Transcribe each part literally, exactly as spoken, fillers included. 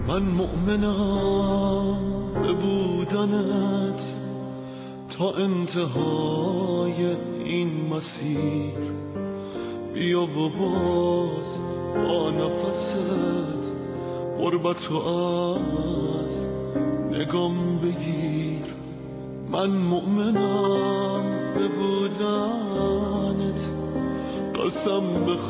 من مؤمنم به بودنت تا انتهای این مسیر. بیا و باز با نفست غربتو از نگام بگیر. من مؤمنم به بودنت، قسم به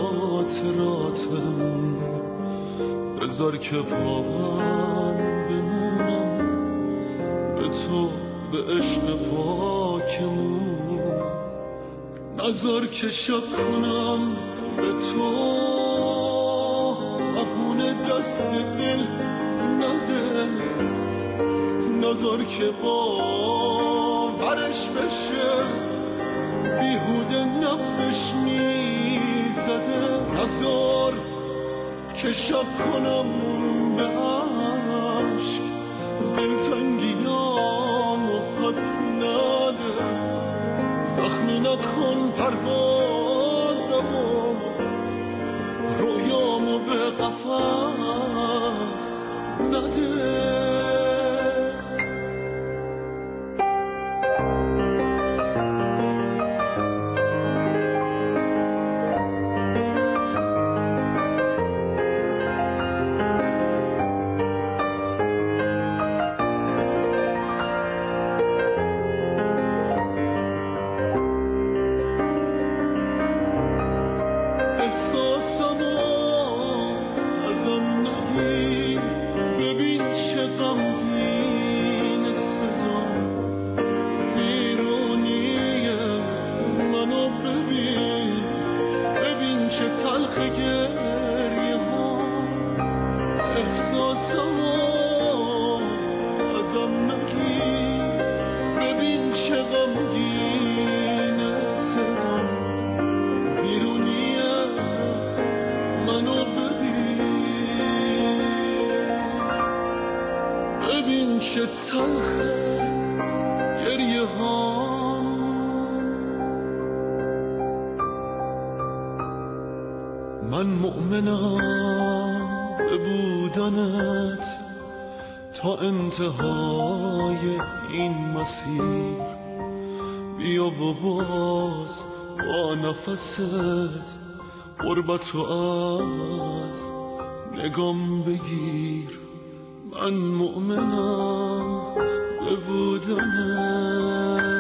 خاطراتم، بذار که پام بمونم به تو، به عشق پاکمون. نذار که شک کنم به تو، بهونه دست دل نده. نذار که باورش بشه بیهوده نبزش میزده. نذار که شک کنم به عشق دلتنگیامو پس نده. زخمی نکن پروازمو، رویامو به قفس نده. احساسمو ازم نگیر، ببین چه غمگینه صدام. بیرونیه منو ببین، ببین چه تلخ گریه ها. احساسمو ازم نگیر، ببین چه غمگینه صدام. بیرونیه منو ببین، ببین چه تلخه گریه هام. من مؤمنم به بودنت تا انتهای این مسیر. بیا و باز با نفست غربتو از نگام بگیر. من مؤمنم به بودنت.